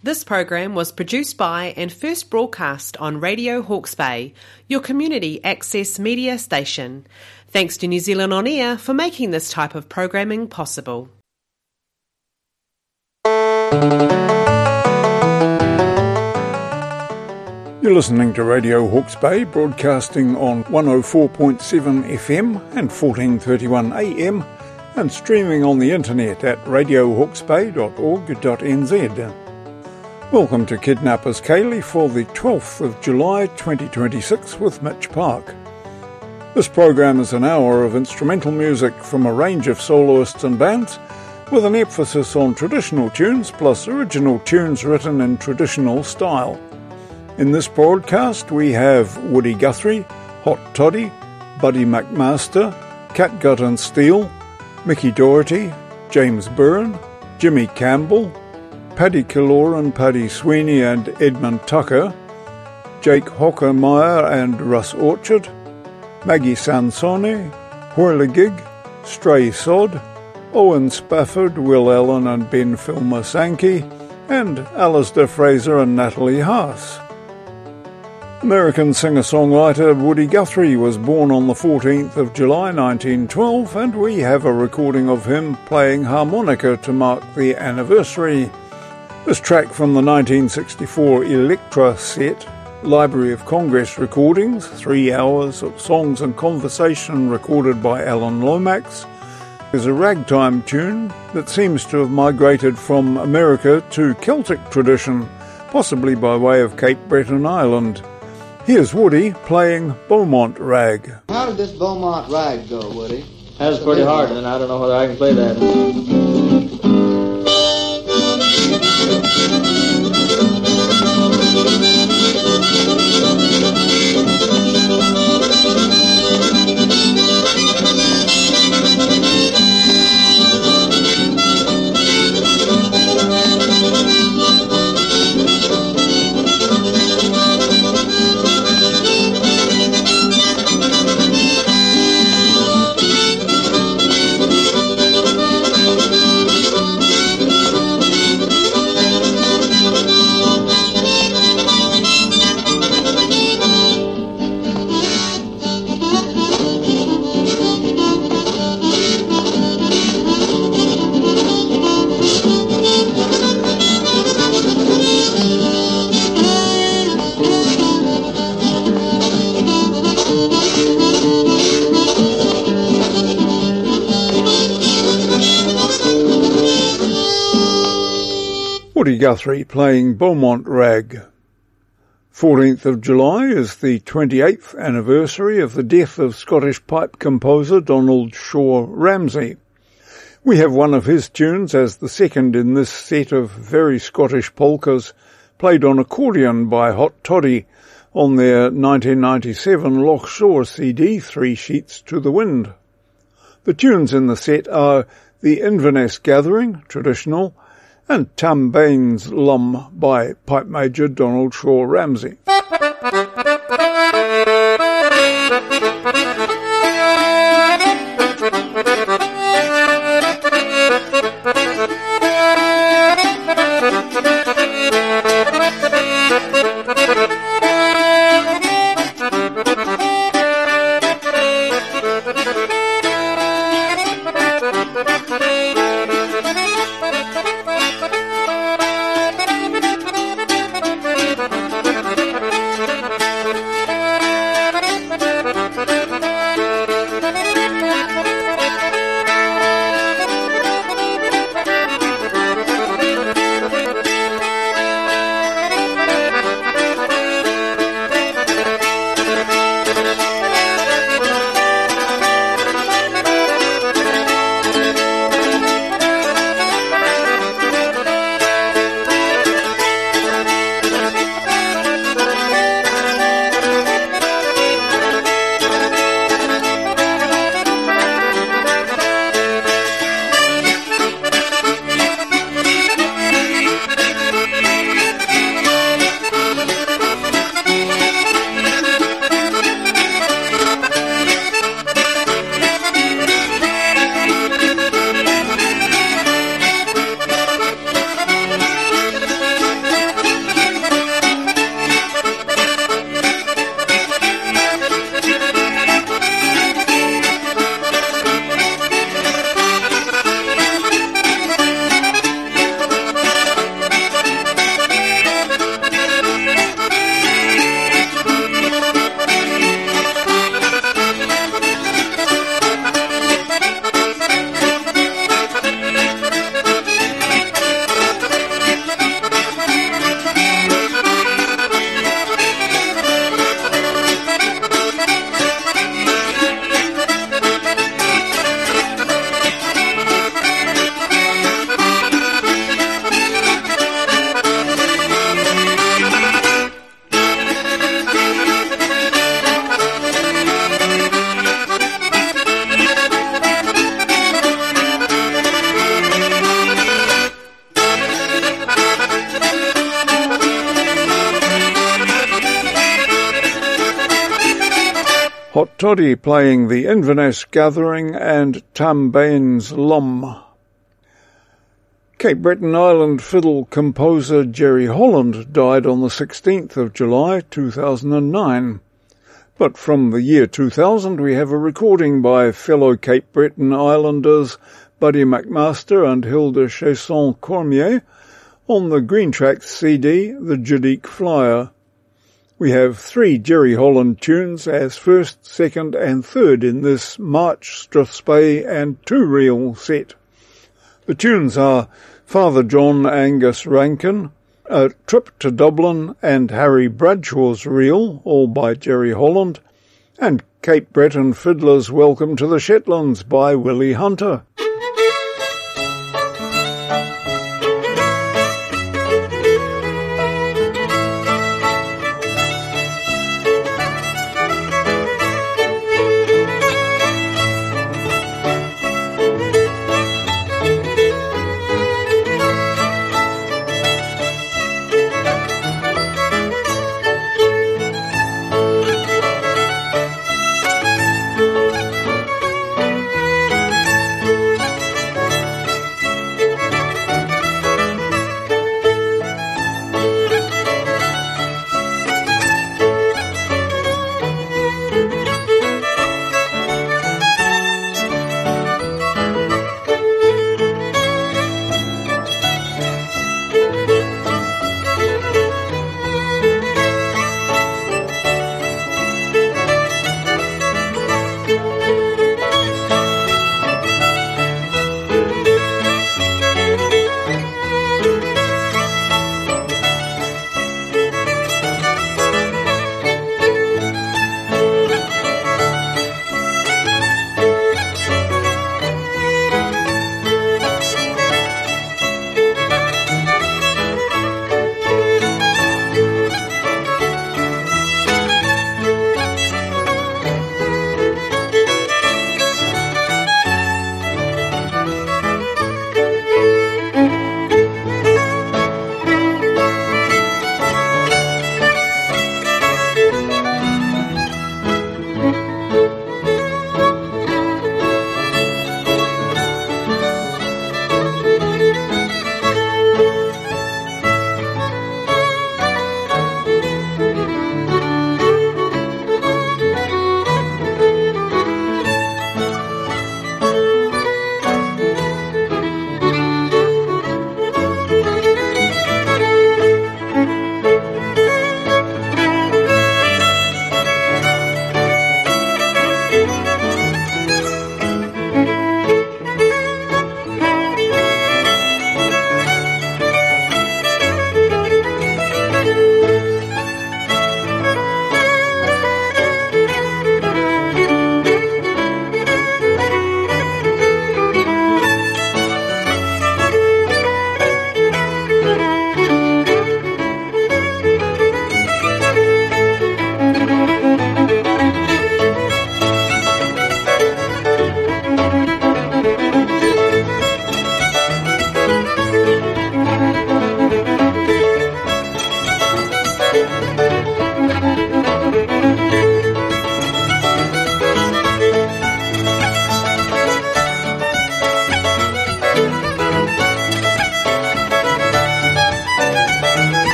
This program was produced by and first broadcast on Radio Hawke's Bay, your community access media station. Thanks to New Zealand On Air for making this type of programming possible. You're listening to Radio Hawke's Bay, broadcasting on 104.7 FM and 1431 AM, and streaming on the internet at radiohawksbay.org.nz. Welcome to Kidnappers Kaylee for the 12th of July 2026 with Mitch Park. This program is an hour of instrumental music from a range of soloists and bands, with an emphasis on traditional tunes plus original tunes written in traditional style. In this broadcast we have Woody Guthrie, Hot Toddy, Buddy McMaster, Catgut and Steel, Mickey Doherty, James Byrne, Jimmy Campbell, Paddy Killoran, Paddy Sweeney and Edmund Tucker, Jake Hockermeyer and Russ Orchard, Maggie Sansone, Whirligig, Stray Sod, Owen Spafford, Will Allen and Ben Filmer Sankey, and Alistair Fraser and Natalie Haas. American singer-songwriter Woody Guthrie was born on the 14th of July 1912, and we have a recording of him playing harmonica to mark the anniversary. This track from the 1964 Electra set, Library of Congress recordings, 3 hours of songs and conversation recorded by Alan Lomax, is a ragtime tune that seems to have migrated from America to Celtic tradition, possibly by way of Cape Breton Island. Here's Woody playing Beaumont Rag. How did this Beaumont Rag go, Woody? That's pretty hard, and I don't know whether I can play that. Woody Guthrie playing Beaumont Rag. 14th of July is the 28th anniversary of the death of Scottish pipe composer Donald Shaw Ramsay. We have one of his tunes as the second in this set of very Scottish polkas, played on accordion by Hot Toddy on their 1997 Loch Shore CD, 3 Sheets to the Wind. The tunes in the set are The Inverness Gathering, traditional, and Tam Bain's Lum by Pipe Major Donald Shaw Ramsay. Hot Toddy playing the Inverness Gathering and Tambane's Lom. Cape Breton Island fiddle composer Jerry Holland died on the 16th of July 2009. But from the year 2000 we have a recording by fellow Cape Breton Islanders Buddy McMaster and Hilda Chesson-Cormier on the Green Tracks CD, The Judique Flyer. We have 3 Jerry Holland tunes as first, second and third in this March Strathspey and 2-reel set. The tunes are Father John Angus Rankin, A Trip to Dublin and Harry Bradshaw's Reel, all by Jerry Holland, and Cape Breton Fiddlers Welcome to the Shetlands by Willie Hunter.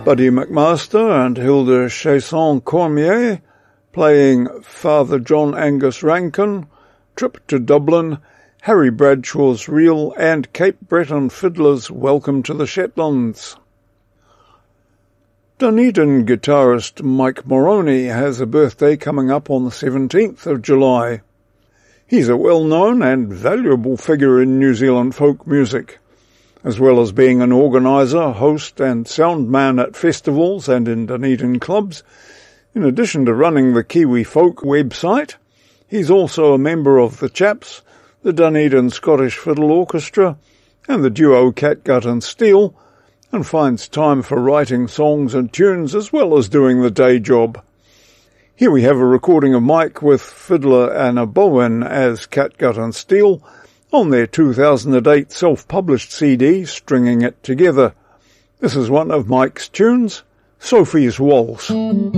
Buddy McMaster and Hilda Chasson-Cormier playing Father John Angus Rankin, Trip to Dublin, Harry Bradshaw's Reel and Cape Breton Fiddlers' Welcome to the Shetlands. Dunedin guitarist Mike Moroney has a birthday coming up on the 17th of July. He's a well-known and valuable figure in New Zealand folk music, as well as being an organiser, host and sound man at festivals and in Dunedin clubs. In addition to running the Kiwi Folk website, he's also a member of the Chaps, the Dunedin Scottish Fiddle Orchestra and the duo Catgut and Steel, and finds time for writing songs and tunes as well as doing the day job. Here we have a recording of Mike with fiddler Anna Bowen as Catgut and Steel on their 2008 self-published CD, Stringing It Together. This is one of Mike's tunes, Sophie's Waltz.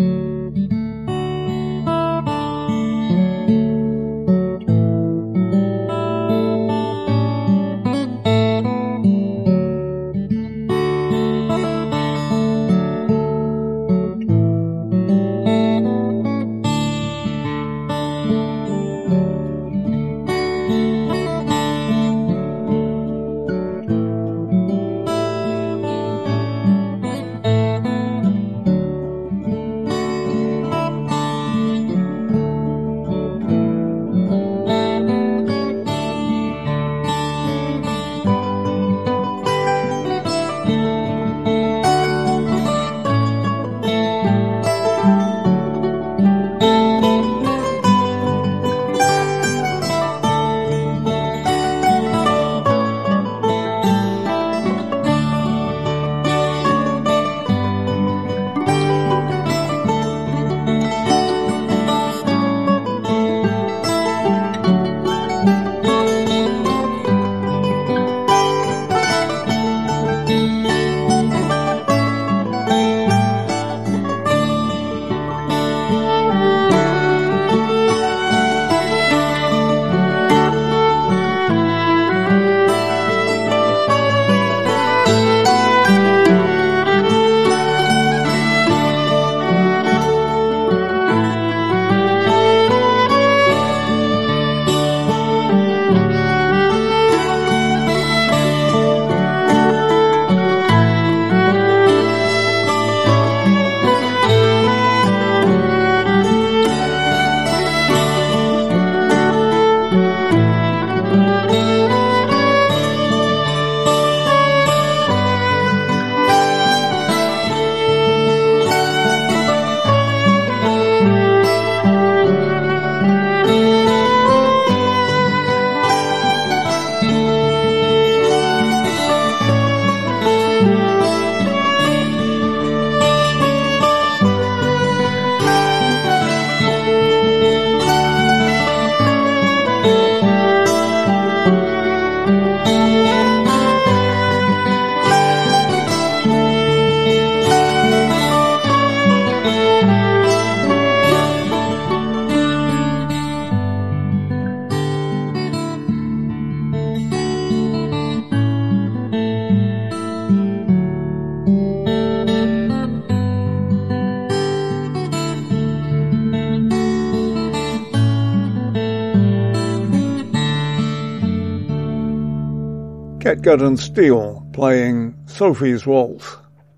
Catgut and Steel playing Sophie's Waltz.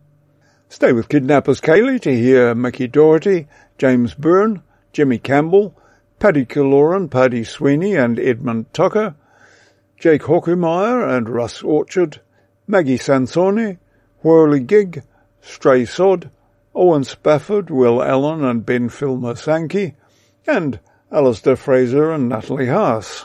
Stay with Kidnappers Ceilidh to hear Mickey Doherty, James Byrne, Jimmy Campbell, Paddy Killoran, Paddy Sweeney and Edmund Tucker, Jake Hockemeyer and Russ Orchard, Maggie Sansoni, Whirly Gig, Stray Sod, Owen Spafford, Will Allen and Ben Filmer Sankey, and Alistair Fraser and Natalie Haas.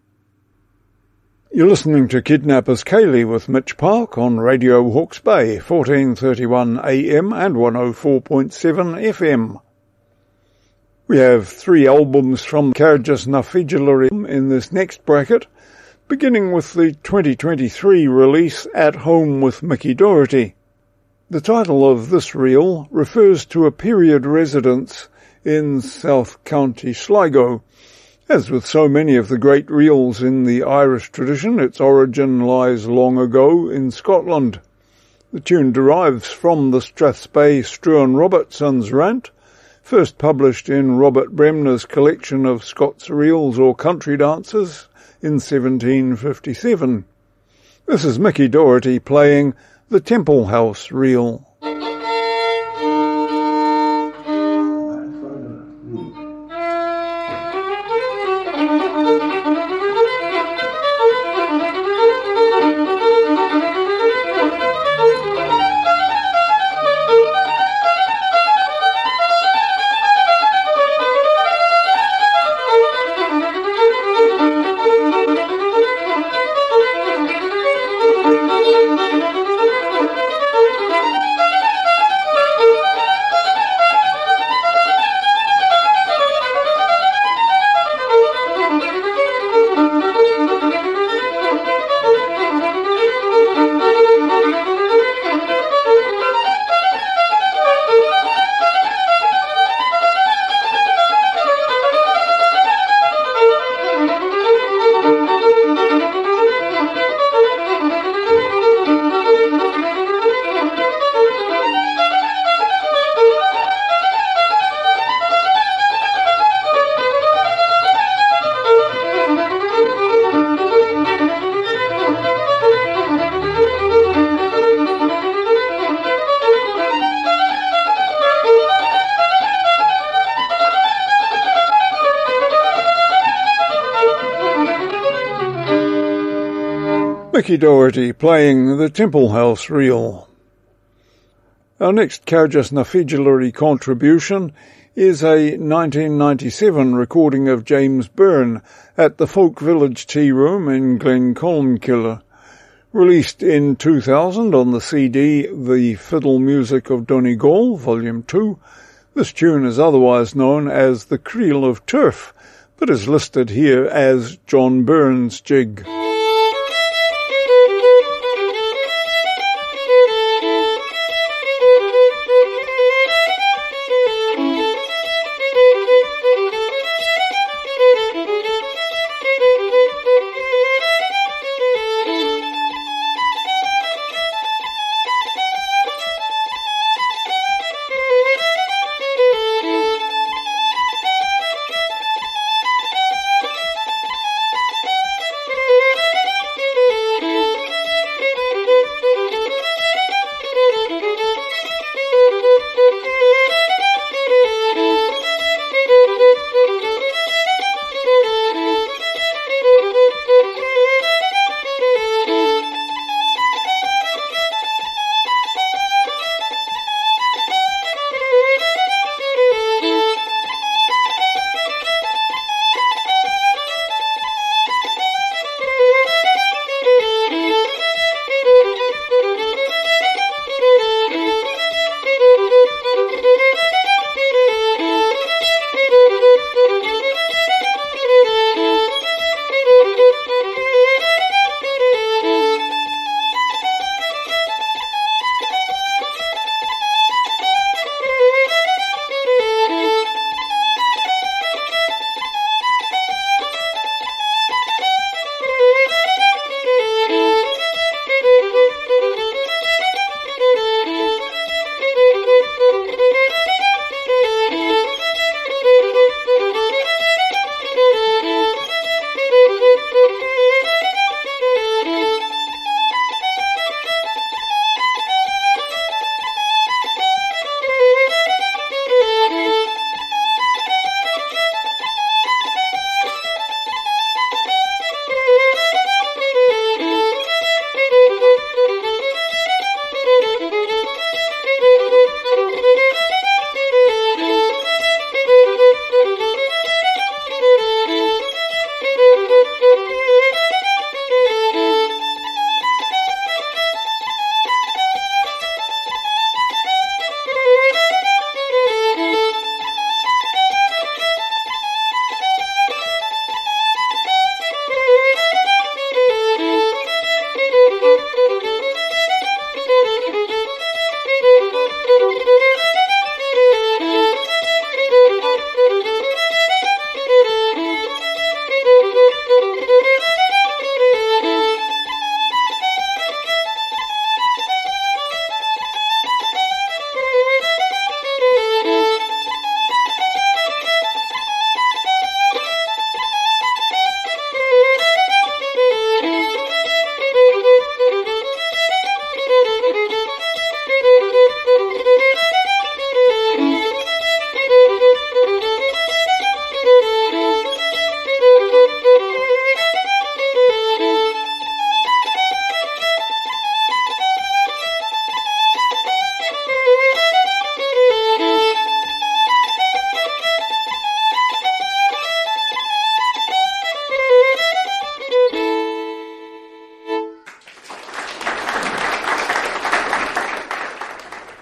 You're listening to Kidnappers Ceilidh with Mitch Park on Radio Hawke's Bay, 1431 AM and 104.7 FM. We have 3 albums from Carriages na Figilary in this next bracket, beginning with the 2023 release At Home with Mickey Doherty. The title of this reel refers to a period residence in South County Sligo. As with so many of the great reels in the Irish tradition, its origin lies long ago in Scotland. The tune derives from the Strathspey Struan Robertson's Rant, first published in Robert Bremner's collection of Scots reels or country dances in 1757. This is Mickey Doherty playing the Temple House reel. Mickey Doherty playing the Temple House reel. Our next Carajás na Figilary contribution is a 1997 recording of James Byrne at the Folk Village Tea Room in Glencolmcille. Released in 2000 on the CD The Fiddle Music of Donegal, Volume 2, this tune is otherwise known as the Creel of Turf, but is listed here as John Byrne's jig.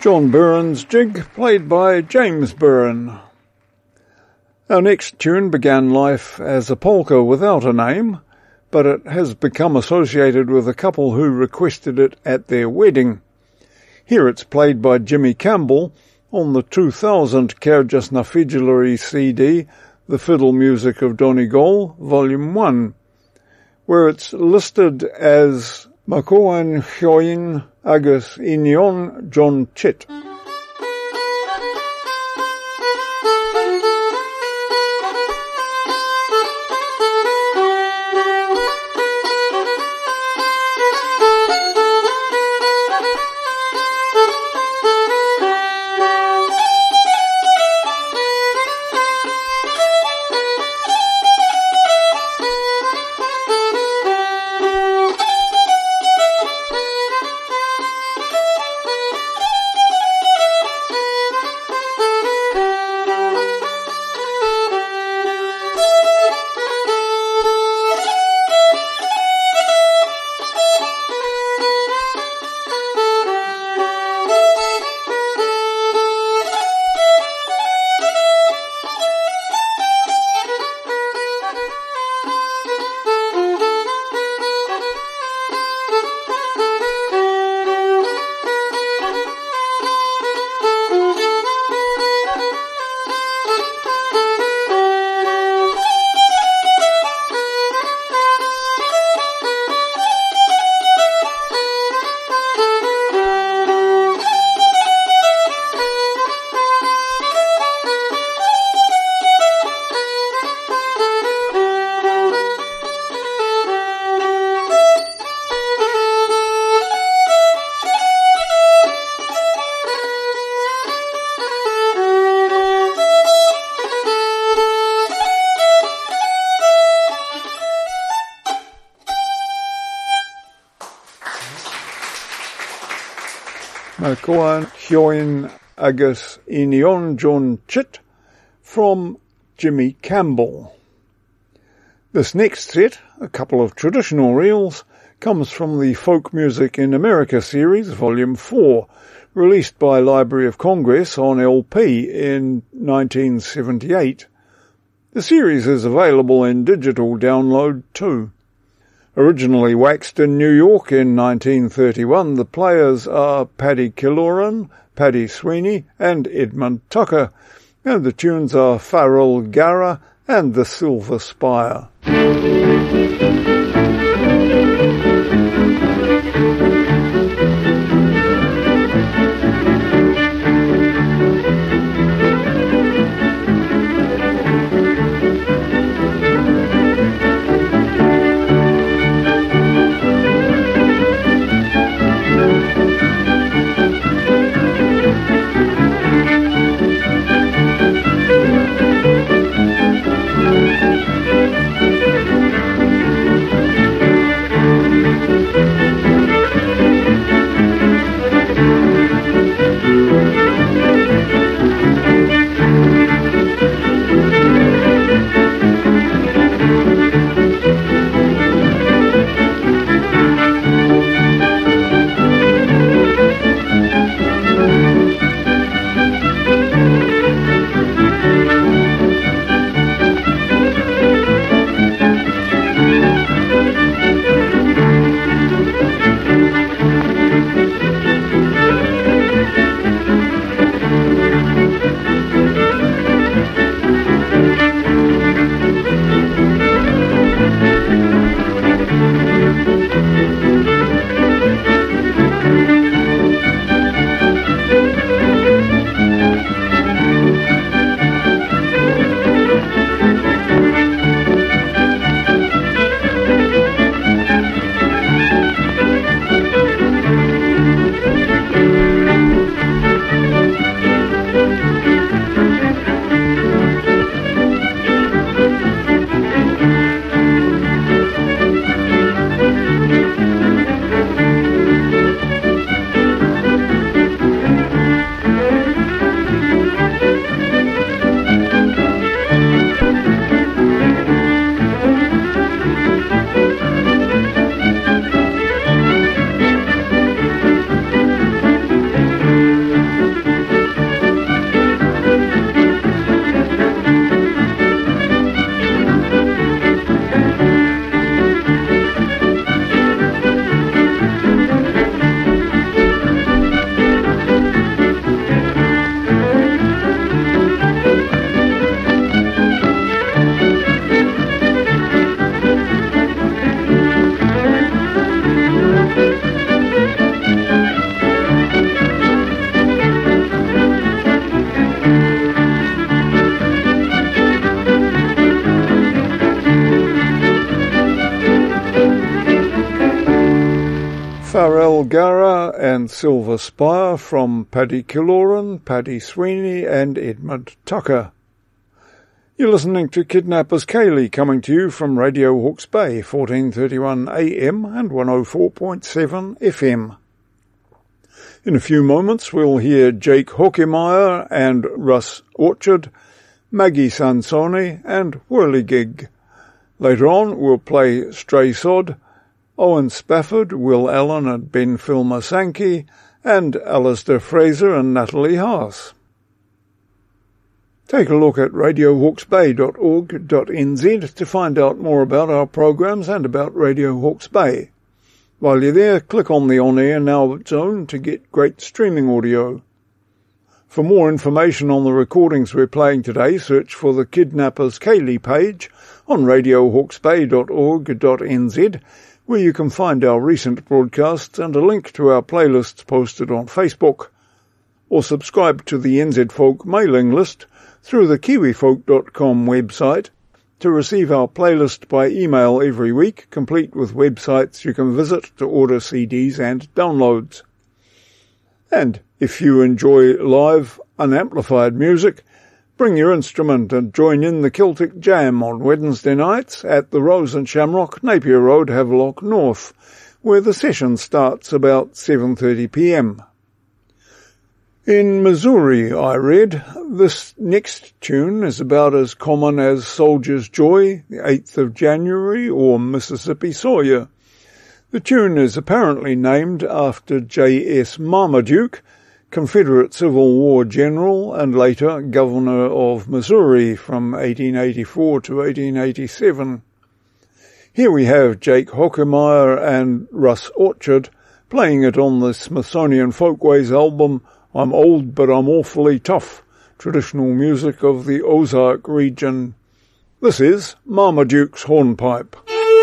John Byrne's Jig, played by James Byrne. Our next tune began life as a polka without a name, but it has become associated with a couple who requested it at their wedding. Here it's played by Jimmy Campbell on the 2000 Kyrgyz Nafidjulary CD, The Fiddle Music of Donegal, Volume 1, where it's listed as Makoan Hyoin Agus Inyon John Chit. Makoan Hyoin Agus Inyon John Chit from Jimmy Campbell. This next set, a couple of traditional reels, comes from the Folk Music in America series, Volume 4, released by Library of Congress on LP in 1978. The series is available in digital download too. Originally waxed in New York in 1931, the players are Paddy Killoran, Paddy Sweeney and Edmund Tucker, and the tunes are Farrell Gara and the Silver Spire. Kilgara and Silver Spire from Paddy Killoran, Paddy Sweeney and Edmund Tucker. You're listening to Kidnappers Kaylee, coming to you from Radio Hawke's Bay, 1431 AM and 104.7 FM. In a few moments we'll hear Jake Hokemeyer and Russ Orchard, Maggie Sansoni and Whirligig. Later on we'll play Stray Sod, Owen Spafford, Will Allen and Ben Filmer Sankey, and Alistair Fraser and Natalie Haas. Take a look at radiohawksbay.org.nz to find out more about our programs and about Radio Hawke's Bay. While you're there, click on the On Air Now zone to get great streaming audio. For more information on the recordings we're playing today, search for the Kidnappers Kaylee page on radiohawksbay.org.nz, where you can find our recent broadcasts and a link to our playlists posted on Facebook. Or subscribe to the NZ Folk mailing list through the kiwifolk.com website to receive our playlist by email every week, complete with websites you can visit to order CDs and downloads. And if you enjoy live, unamplified music, bring your instrument and join in the Celtic Jam on Wednesday nights at the Rose and Shamrock, Napier Road, Havelock North, where the session starts about 7:30 p.m. In Missouri, I read, this next tune is about as common as Soldier's Joy, the 8th of January, or Mississippi Sawyer. The tune is apparently named after J.S. Marmaduke, Confederate Civil War general and later governor of Missouri from 1884 to 1887. Here we have Jake Hokemeyer and Russ Orchard playing it on the Smithsonian Folkways album I'm Old But I'm Awfully Tough, traditional music of the Ozark region. This is Marmaduke's Hornpipe.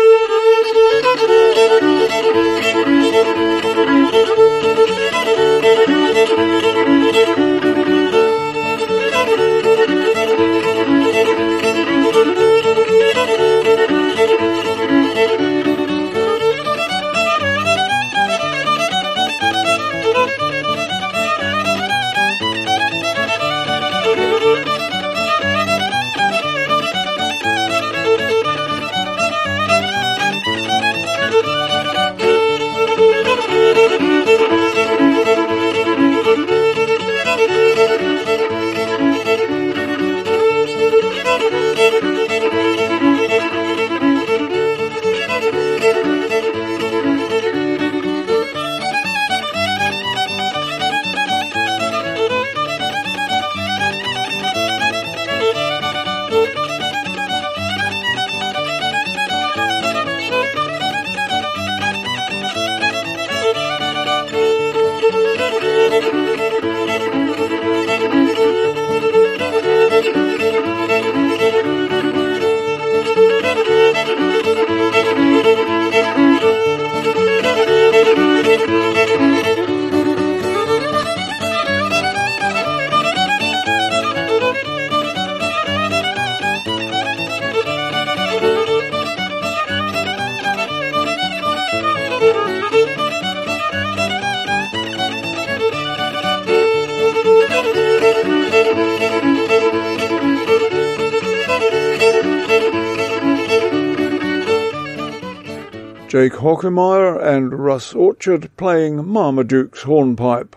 Jake Hokemeyer and Russ Orchard playing Marmaduke's Hornpipe.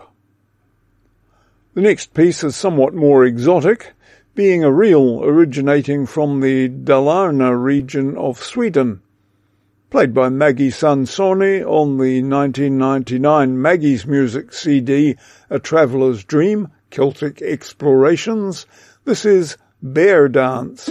The next piece is somewhat more exotic, being a reel originating from the Dalarna region of Sweden. Played by Maggie Sansoni on the 1999 Maggie's Music CD A Traveller's Dream, Celtic Explorations, this is Bear Dance.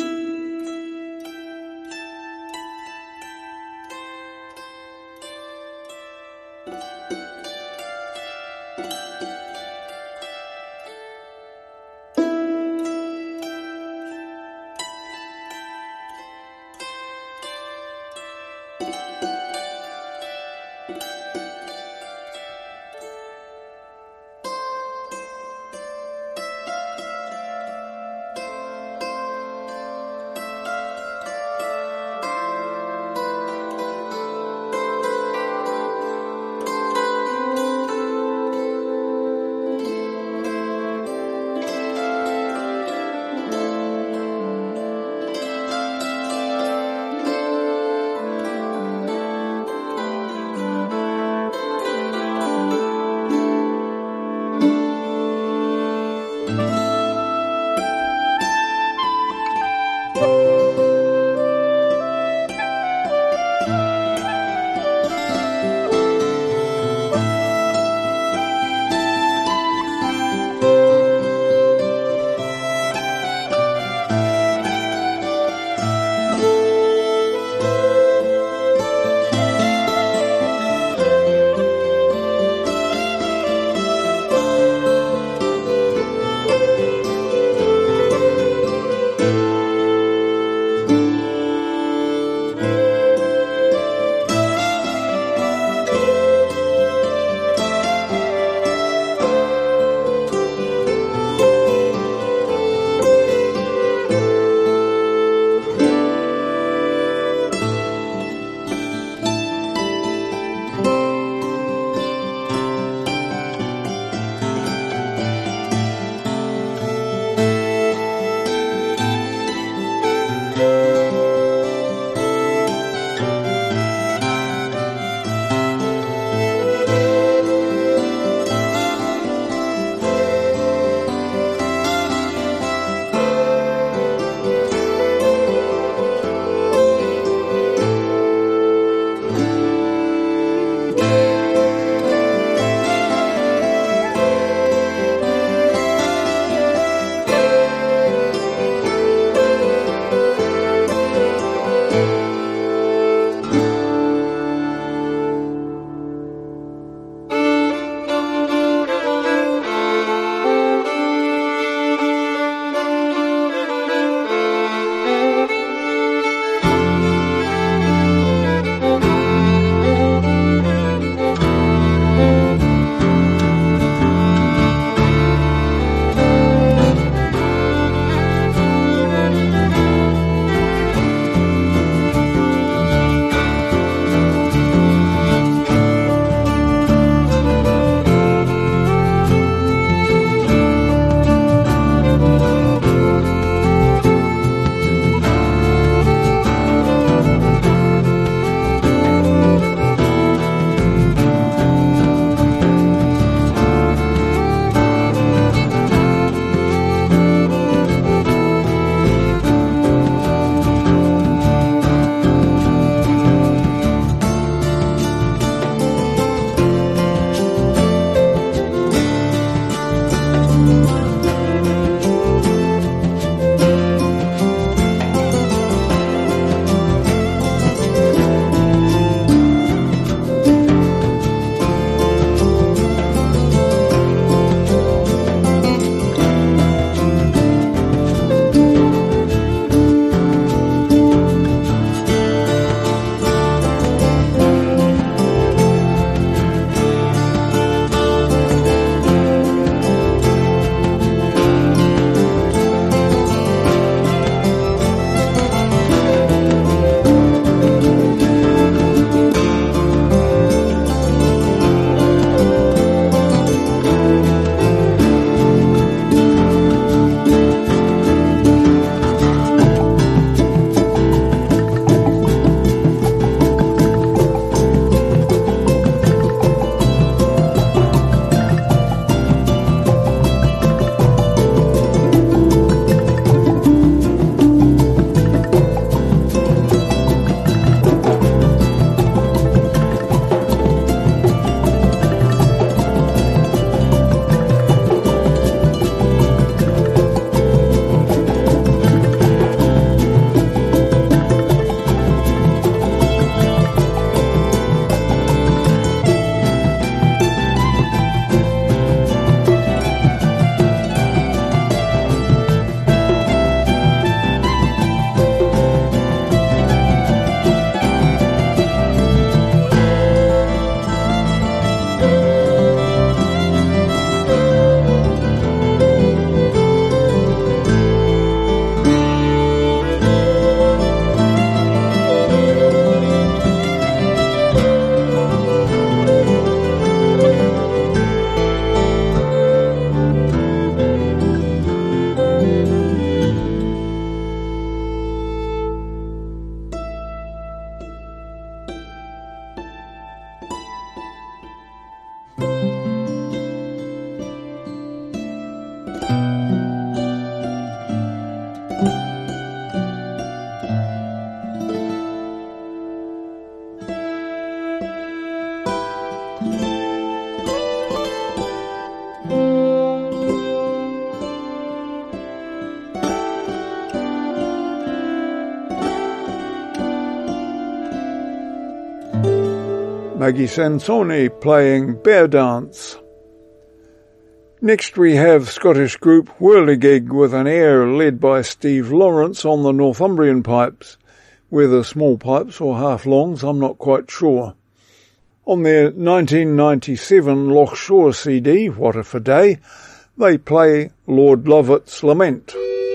Maggie Sansoni playing Bear Dance. Next we have Scottish group Whirligig with an air led by Steve Lawrence on the Northumbrian pipes, whether small pipes or half-longs, I'm not quite sure. On their 1997 Loch Shore CD, What If a Day, they play Lord Lovat's Lament.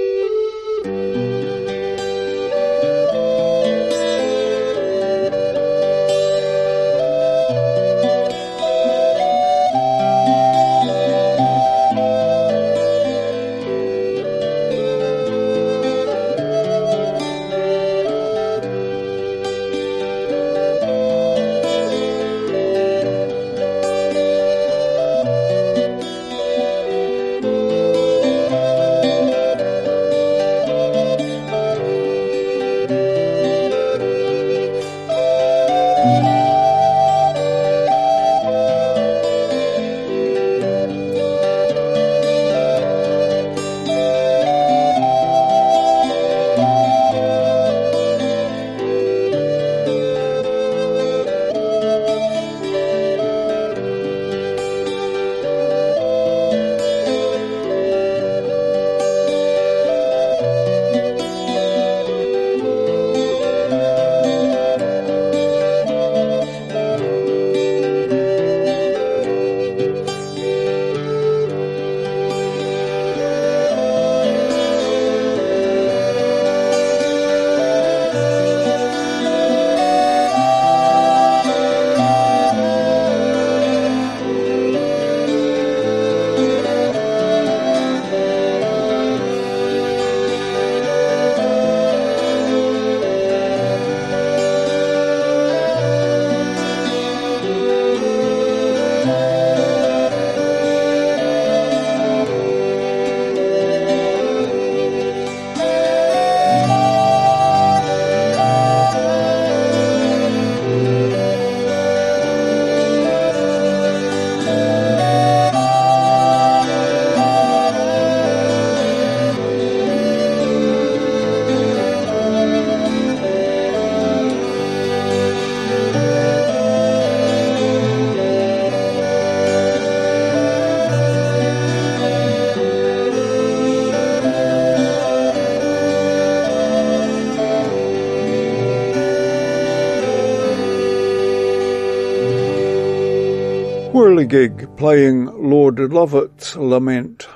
Whirligig playing Lord Lovat's Lament.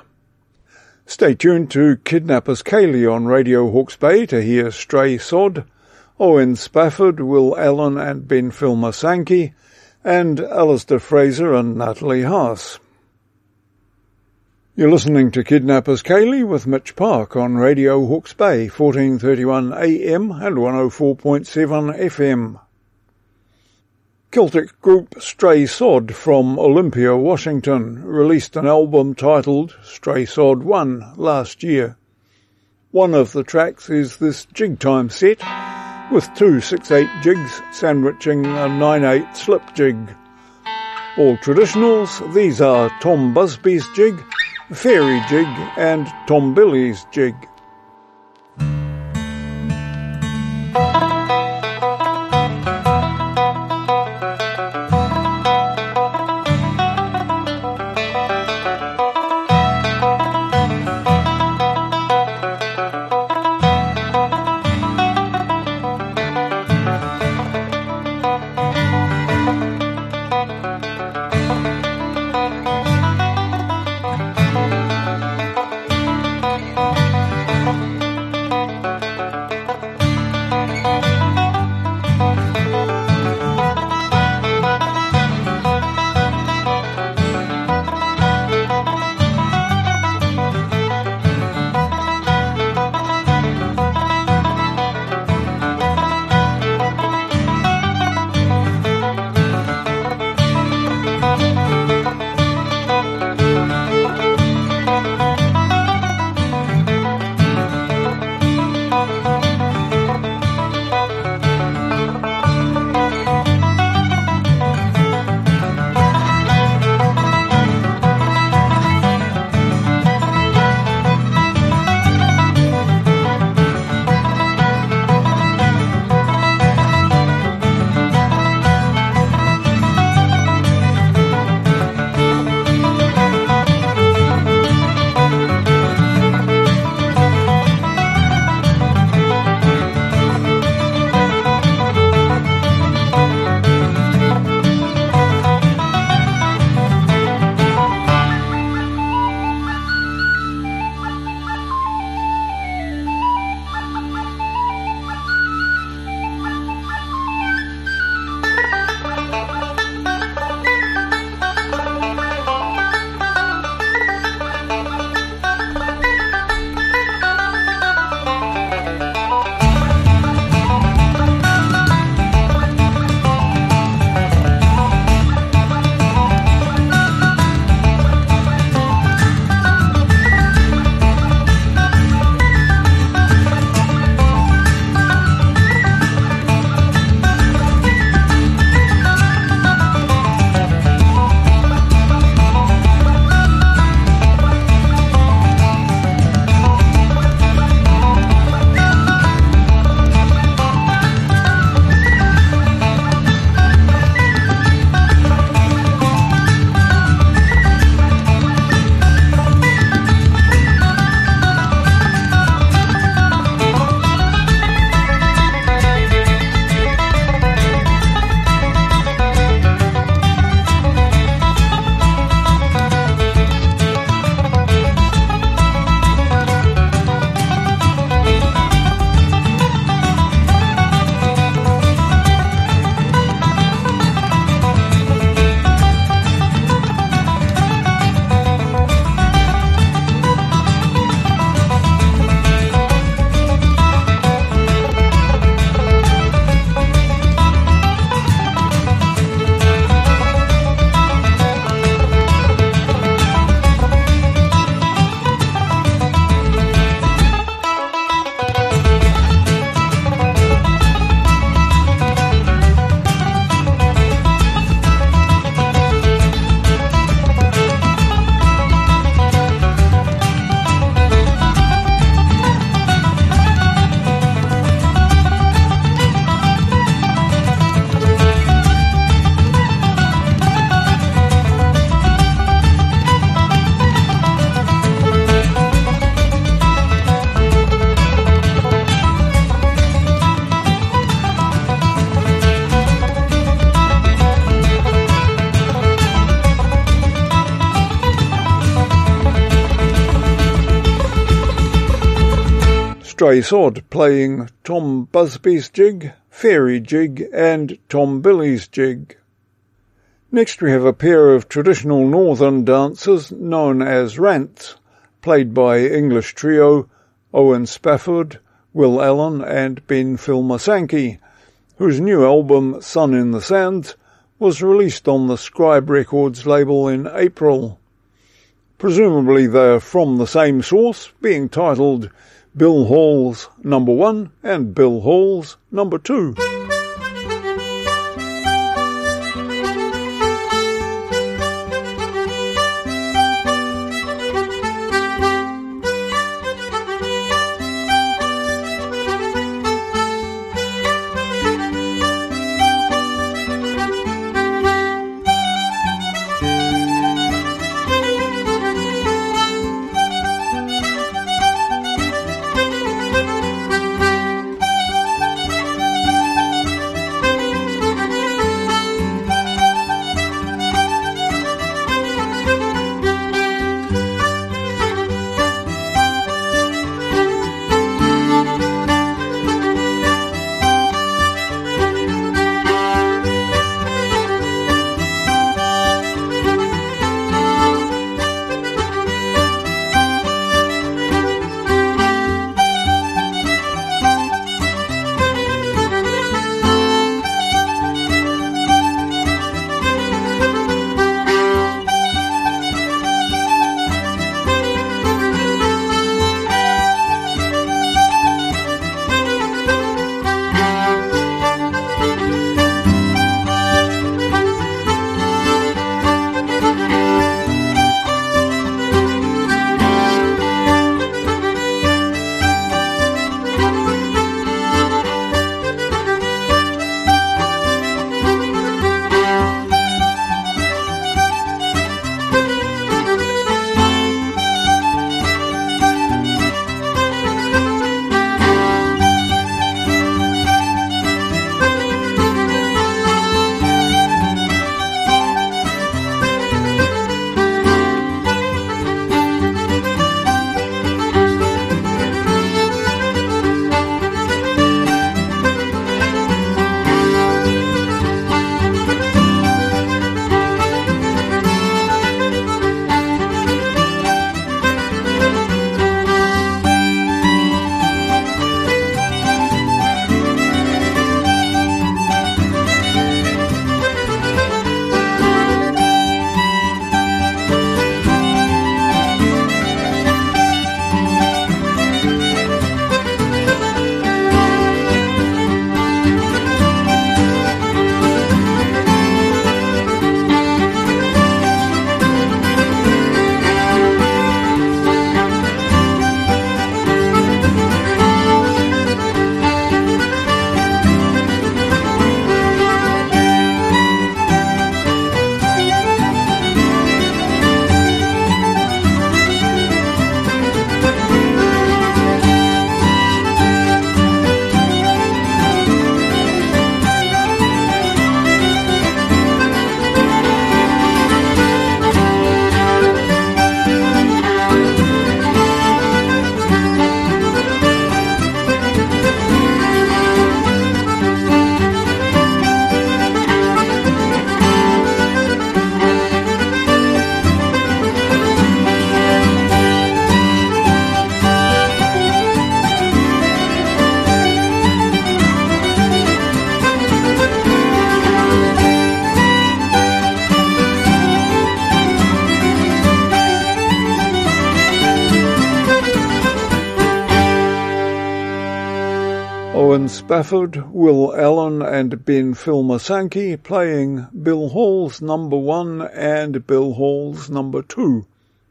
Stay tuned to Kidnappers Ceilidh on Radio Hawke's Bay to hear Stray Sod, Owen Spafford, Will Allen and Ben Filmer Sankey, and Alistair Fraser and Natalie Haas. You're listening to Kidnappers Ceilidh with Mitch Park on Radio Hawke's Bay, 1431 AM and 104.7 FM. Celtic group Stray Sod from Olympia, Washington, released an album titled Stray Sod 1 last year. One of the tracks is this jig time set, with two 6/8 jigs sandwiching a 9/8 slip jig. All traditionals, these are Tom Busby's jig, Fairy jig and Tom Billy's jig. Stray Sod playing Tom Busby's jig, Fairy Jig and Tom Billy's jig. Next we have a pair of traditional northern dancers known as Rants, played by English trio Owen Spafford, Will Allen and Ben Filmer-Sankey, whose new album Sun in the Sands was released on the Scribe Records label in April. Presumably they are from the same source, being titled Bill Hall's Number 1 and Bill Hall's Number 2. Owen Spafford, Will Allen and Ben Filmer-Sankey playing Bill Hall's Number 1 and Bill Hall's Number 2.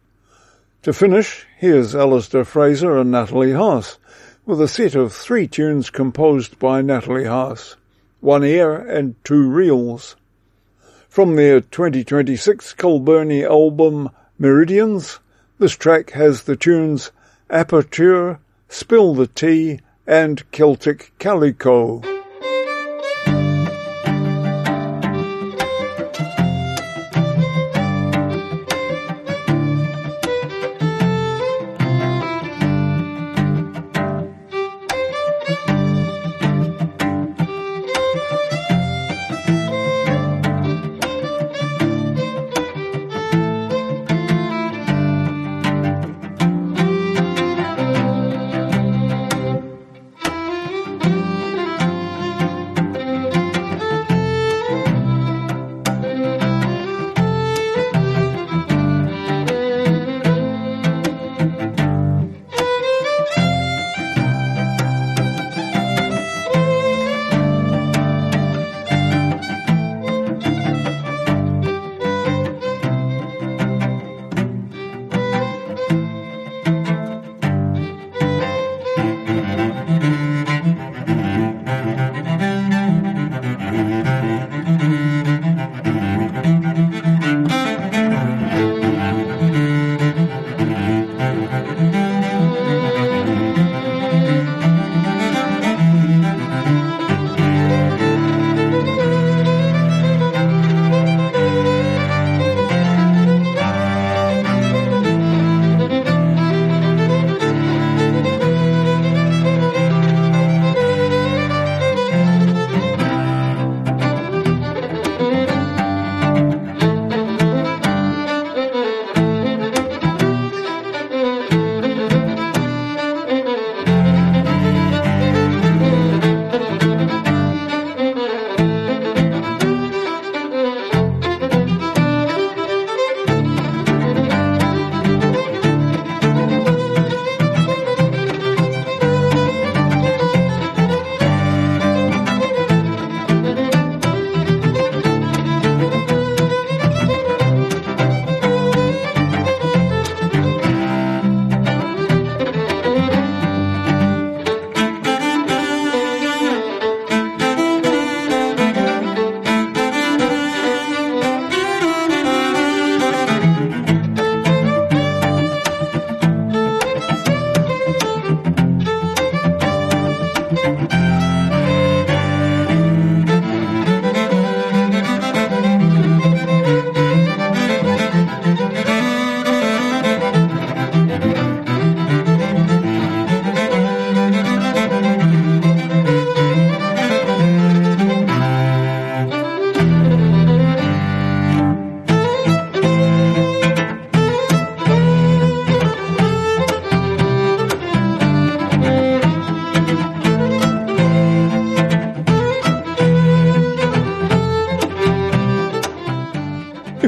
To finish, here's Alistair Fraser and Natalie Haas, with a set of 3 tunes composed by Natalie Haas, 1 air and 2 reels. From their 2026 Kilbirnie album Meridians, this track has the tunes Aperture, Spill the Tea and Celtic Calico.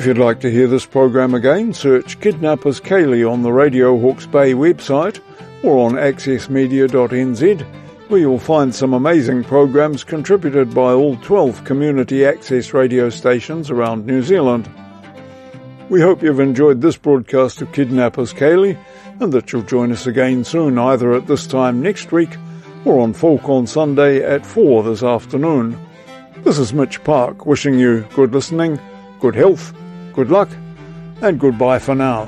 If you'd like to hear this program again, search Kidnappers Kaylee on the Radio Hawke's Bay website or on accessmedia.nz, where you'll find some amazing programs contributed by all 12 community access radio stations around New Zealand. We hope you've enjoyed this broadcast of Kidnappers Kaylee and that you'll join us again soon, either at this time next week or on Folk on Sunday at 4 this afternoon. This is Mitch Park wishing you good listening, good health, good luck, and goodbye for now.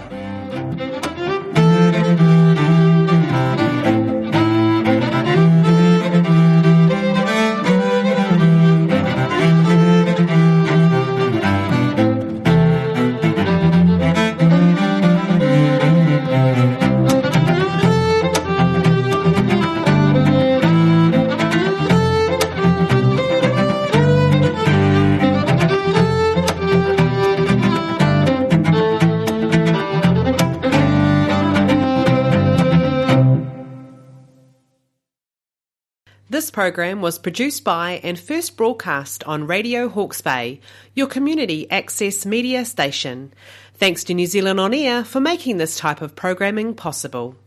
This program was produced by and first broadcast on Radio Hawke's Bay, your community access media station. Thanks to New Zealand On Air for making this type of programming possible.